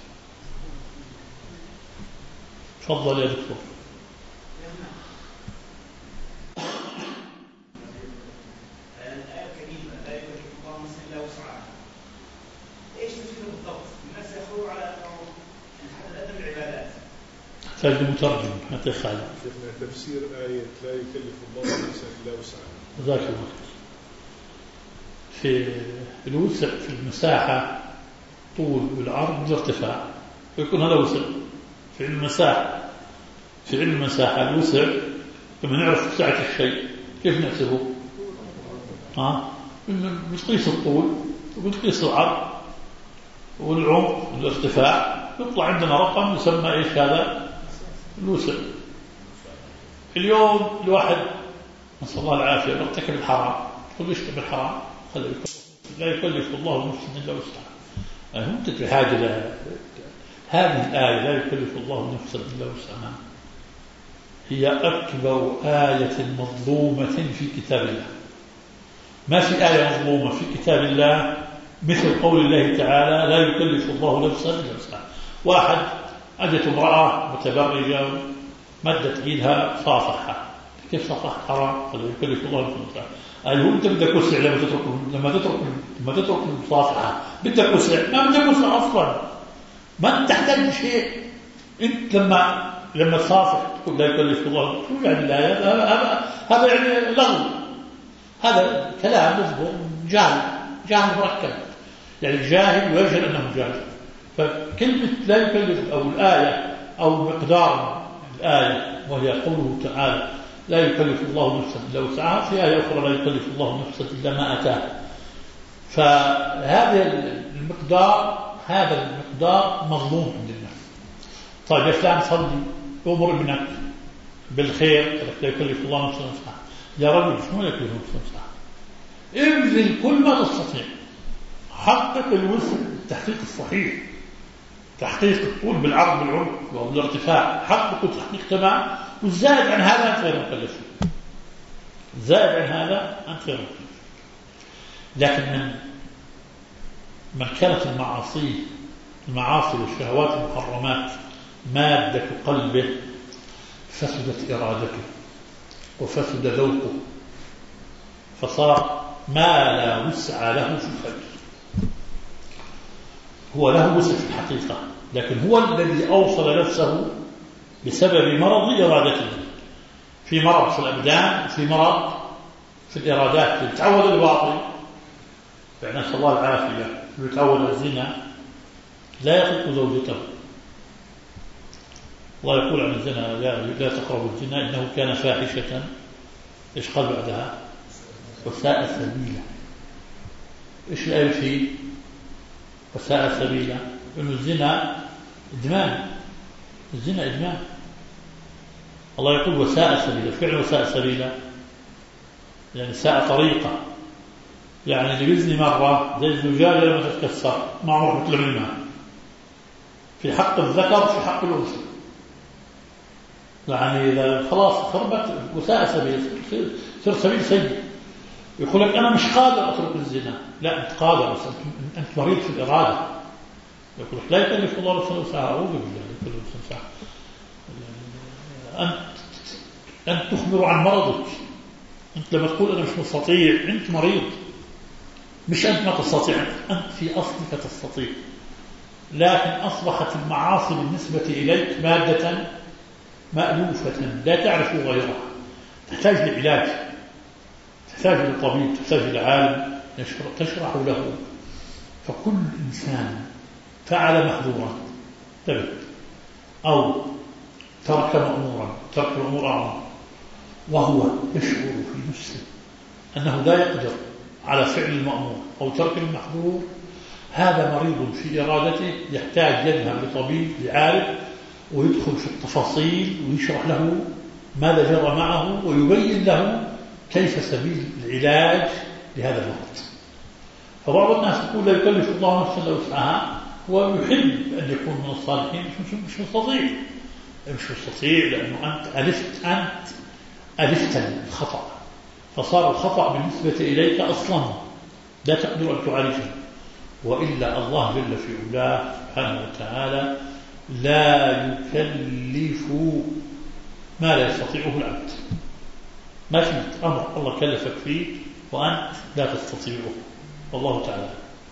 تفضل يا دكتور. تجد مترجم حتى يخالف. شيخنا تفسير آية لا يكلف الله نفسا إلا وسعها. ذاك الوقت في الوسع في المساحة طول والعرض والارتفاع فيكون هذا وسع في علم المساحة. في علم المساحة الوسع لما نعرف سعة الشيء كيف نحسبه؟ بنقيس الطول وبنقيس العرض والعمق والارتفاع يطلع عندنا رقم يسمى إيش هذا؟ الوسع. اليوم الواحد نسأل الله العافية يرتكب الحرام تقول يشتغل الحرام لا يكلف الله نفسا إلا وسعها. هم بحاجة هذه الآية لا يكلف الله نفسا إلا وسعها هي أكبر آية مظلومة في كتاب الله. ما في آية مظلومة في كتاب الله مثل قول الله تعالى لا يكلف الله نفسا إلا وسعها. واحد أجت امرأة متبرجة مدت إيدها صافحها، كيف صافحها حرام؟ فلا يكلف الله نفسا إلا وسعها. قال هو أنت بدك وسع لما تترك المصافحة بدك وسع؟ ما بدك وسع أصلا، ما تحتاج شيء. أنت لما تصافح تقول لا يكلف الله، شو يعني الآية؟ هذا يعني لغو، هذا كلام جاهل مركب، يعني الجاهل ويجهل أنه جاهل. فكلمة لا يكلف أو الآية أو مقدار الآية وهي قوله تعالى لا يكلف الله نفسا إلا وسعها، في آية أخرى لا يكلف الله نفسا إلا ما أتاها. فهذا المقدار مظلوم عند الناس. طيب يا فلان صلي أمر ابنك بالخير، لا يكلف الله نفسا إلا وسعها. يا رجل شنو لا يكلف نفسا إلا وسعها؟ ابذل كل ما تستطيع، حقق الوسع، التحقيق الصحيح، تحقيق الطول بالعرض بالعمق والارتفاع، حقق تحقيق تمام، والزائد عن هذا أنت غير مكلف. الزائد عن هذا أنت غير مكلف. لكن من كانت المعاصي والشهوات المحرمات مادة قلبه فسدت إرادته وفسد ذوقه، فصار ما لا وسع له في الخير. هو له وسع في الحقيقة، لكن هو الذي أوصل نفسه بسبب مرض إرادته. في مرض في الأبدان، في مرض في الإرادات. يتعود الباطل، يعني نسأل الله العافية، يتعود الزنا لا يطلق زوجته. الله يقول عن الزنا لا تقربوا الزنا إنه كان فاحشة. إيش قال بعدها؟ وساء سبيلا. إيش الآية فيه؟ وساء سبيلا، إنه الزنا إدمان. الزنا إدمان. الله يقول وساء سبيلا، فعل وساء سبيلا يعني ساء طريقة. يعني اللي بيزني مرة زي الزجاجة لما تتكسر ما عمره مثل الماء، في حق الذكر في حق الأنثى. يعني إذا خلاص خربت وساء سبيل، صار سبيل سيء. يقول لك أنا مش قادر أترك الزنا. لا، أنت قادر، بس أنت مريض في الإرادة. يقول لك لا يكلف الله نفسا إلا وسعها. أعوذ بالله لا يكلف نفسا إلا وسعها. أنت تخبر عن مرضك. أنت لما تقول أنا مش مستطيع، أنت مريض، مش أنت ما تستطيع، أنت في أصلك تستطيع. لكن أصبحت المعاصي بالنسبة إليك مادة مألوفة لا تعرف غيرها، تحتاج لعلاج، تحتاج لطبيب، تحتاج لعالم تشرح له. فكل إنسان فعل محظورا أو ترك مأمورا، ترك الأمور أعظم، وهو يشعر في نفسه أنه لا يقدر على فعل المأمور أو ترك المحظور، هذا مريض في إرادته، يحتاج يذهب لطبيب لعالم ويدخل في التفاصيل ويشرح له ماذا جرى معه ويبين له كيف سبيل العلاج لهذا المرض. فبعض الناس يقول لا يكلف الله نفسا إلا وسعها، هو يحب أن يكون من الصالحين، مش مستطيع لأنه أنت ألفت الخطأ، فصار الخطأ بالنسبة إليك أصلا لا تقدر أن تعالجه. وإلا الله جل في علاه سبحانه وتعالى لا يكلف ما لا يستطيعه العبد. ما في أمر الله كلفك فيه وأنت لا تستطيعه، والله تعالى.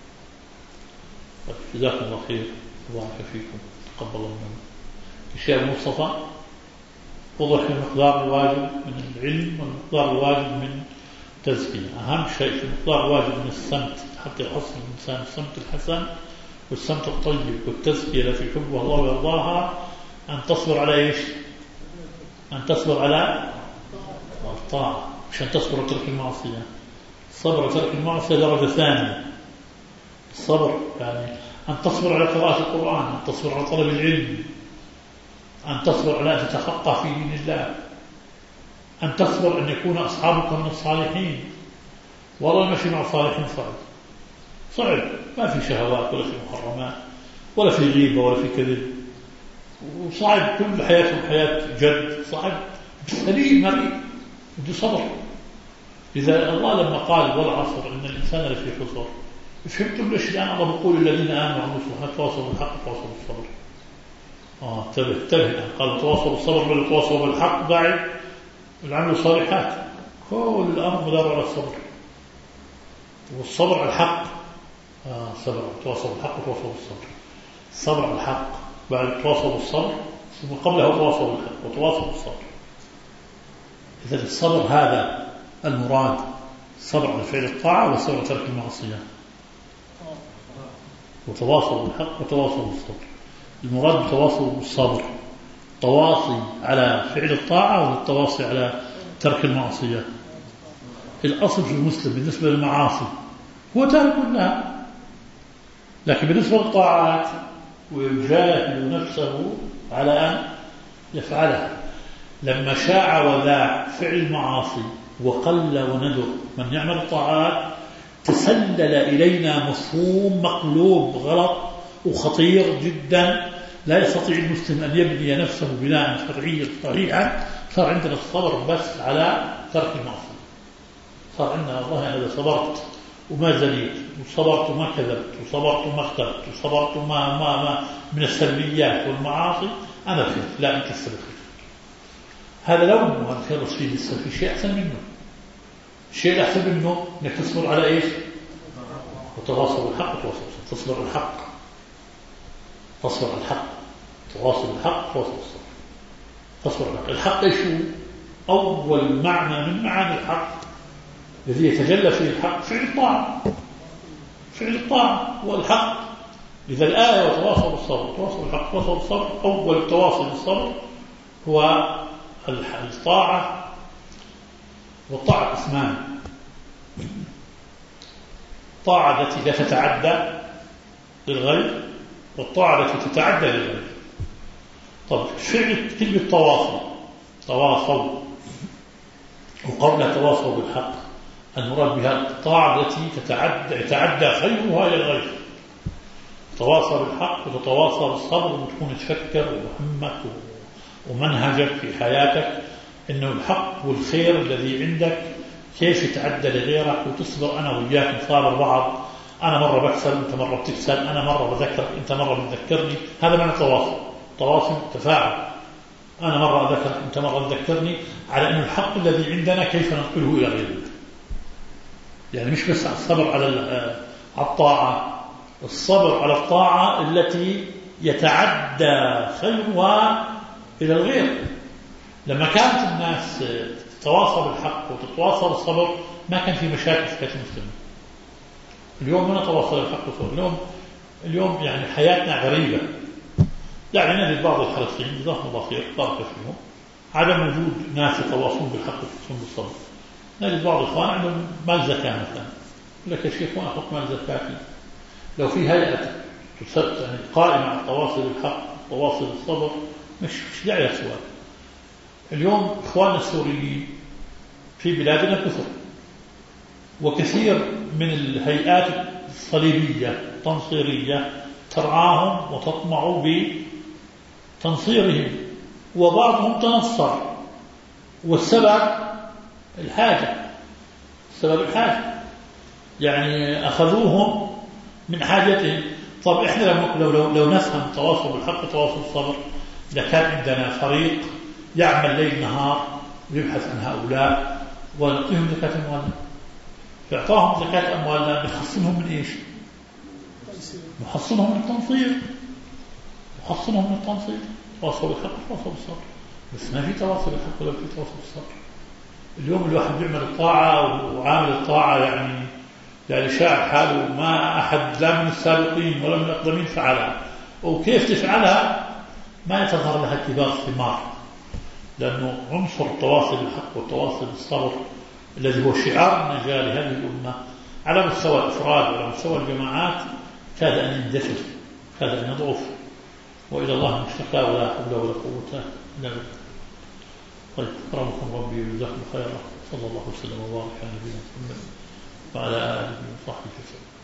جزاكم الله خير، وبارك فيكم، تقبل الله منكم. الشيء المصطفى وضح المقدار الواجب من العلم والمقدار الواجب من التزكية. أهم شيء في المقدار الواجب من السمت حتى يحصل الإنسان السمت الحسن والسمت الطيب والتزكية التي يحبها الله ويرضاها، أن تصبر على إيش؟ أن تصبر على الطاعة، مش أن تصبر على ترك المعصية. الصبر على ترك المعصية درجة ثانية. الصبر يعني أن تصبر على قراءة القرآن، أن تصبر على طلب العلم، أن تصبر على أن تتفقه في دين الله، أن تصبر أن يكون أصحابك من الصالحين. والله المشي مع الصالحين صعب، ما في شهوات ولا في محرمات ولا في غيبة ولا في كذب، وصعب كل حياتهم حياة جد، صعب سليم مريض، بده صبر. إذا الله لما قال والعصر إن الإنسان لفي خسر، فهمتم ليش الآن الله بيقول الذين آمنوا وعملوا الصالحات تواصوا بالحق وتواصوا بالصبر؟ انتبه الآن، قال تواصوا بالصبر ولا تواصوا بالحق بعد العمل الصالحات، كل الأمر مدار على الصبر، والصبر على الحق. صبر تواصوا بالحق وتواصوا بالصبر، الصبر على الحق بعد تواصوا بالصبر، ثم قبله تواصوا بالحق وتواصوا بالصبر. إذا الصبر هذا المراد، الصبر على فعل الطاعة والصبر على ترك المعصية، وتواصوا بالحق وتواصوا بالصبر. المراد بالتواصل بالصبر تواصي على فعل الطاعة والتواصي على ترك المعصية. الأصل في المسلم بالنسبة للمعاصي هو تارك لها، لكن بالنسبة للطاعات ويجاهد نفسه على أن يفعلها. لما شاع وذاع فعل المعاصي وقل وندر من يعمل الطاعات، تسلل إلينا مفهوم مقلوب غلط وخطير جدا، لا يستطيع المسلم أن يبني نفسه بناء شرعيا صحيحا. صار عندنا الصبر بس على ترك المعصية، صار عندنا والله أنا صبرت وما زنيت، وصبرت وما كذبت، وصبرت وما اخترت، وصبرت وما من السلبيات والمعاصي أنا خير. لا، أنت السبب خير. هذا لو أنه الخير فيه لسه في شيء أحسن منه. الشيء الأحسن منه أنك تصبر على إيش؟ وتواصل بالحق وتواصل بالصبر. تصبر على الحق، تصبر على الحق، تواصل بالحق، تواصل بالصبر. تصبر على الحق. الحق شو؟ أول معنى من معاني الحق الذي يتجلى فيه الحق فعل الطاعة. فعل الطاعة هو الحق. إذا الآية وتواصل بالصبر، تواصل بالحق، تواصل بالصبر، أول تواصل بالصبر هو الطاعة. والطاعة قسمان: الطاعة التي لا تتعدى للغير، والطاعة التي تتعدى للغير. طب فعل كلمة تواصل وقولنا تواصل بالحق، المراد بها الطاعة التي يتعدى خيرها إلى الغير. تواصل بالحق وتتواصل بالصبر، وتكون تفكر وهمك ومنهجك في حياتك إنه الحق والخير الذي عندك كيف يتعدى لغيرك، وتصبر أنا وياك نصابر بعض. أنا مرة بكسر، أنت مرة بتكسر، أنا مرة بذكرك، أنت مرة بتذكرني. هذا معنى التواصل. تواصل تفاعل، أنا مرة أذكرك، أنت مرة تذكرني، على أن الحق الذي عندنا كيف ننقله إلى غيرنا. يعني مش بس الصبر على الطاعة، الصبر على الطاعة التي يتعدى خيرها إلى الغير. لما كانت الناس تتواصل بالحق وتتواصل بالصبر ما كان في مشاكل في حياة المسلمين. اليوم ما نتواصل بالحق والصبر. اليوم يعني حياتنا غريبة. يعني نجد بعض الحرصين جزاهم الله خير بارك فيهم عدم وجود ناس يتواصلون بالحق ويتواصلون بالصبر. نجد بعض الإخوان عندهم مال زكاة مثلا، يقول لك يا شيخ وين أحط مال زكاتي؟ لو في هيئة يعني قائمة على التواصل بالحق والتواصل بالصبر مش داعي سؤال. اليوم إخواننا السوريين في بلادنا كثر، وكثير من الهيئات الصليبية التنصيرية ترعاهم وتطمع بتنصيرهم، وبعضهم تنصر، والسبب الحاجة. يعني أخذوهم من حاجتهم. طب إحنا لو نفهم تواصل بالحق وتواصل بالصبر، لكان عندنا فريق يعمل ليل نهار ويبحث عن هؤلاء ونعطيهم زكاة أموالنا. فإعطاهم زكاة أموالنا نحصنهم من إيش؟ نحصنهم من التنصير. تواصل بالحق وتواصل بالصبر. بس ما في تواصل بالحق ولا في تواصل بالصبر. اليوم الواحد بيعمل الطاعة وعامل الطاعة يعني شاعر حاله ما أحد لا من السابقين ولا من الأقدمين فعلها، وكيف تفعلها ما يتظهر لها كبار ثمار، لأنه عنصر التواصل بالحق والتواصل بالصبر الذي هو شعار النجاة لهذه الأمة على مستوى الأفراد وعلى مستوى الجماعات كاد أن يندثر، كاد أن يضعف، وإلى الله المشتكى ولا حول ولا قوة إلا بالله. طيب، أكرمكم ربي وجزاكم خيرا. صلى الله وسلم وبارك على نبينا محمد وعلى آله وصحبه وسلم.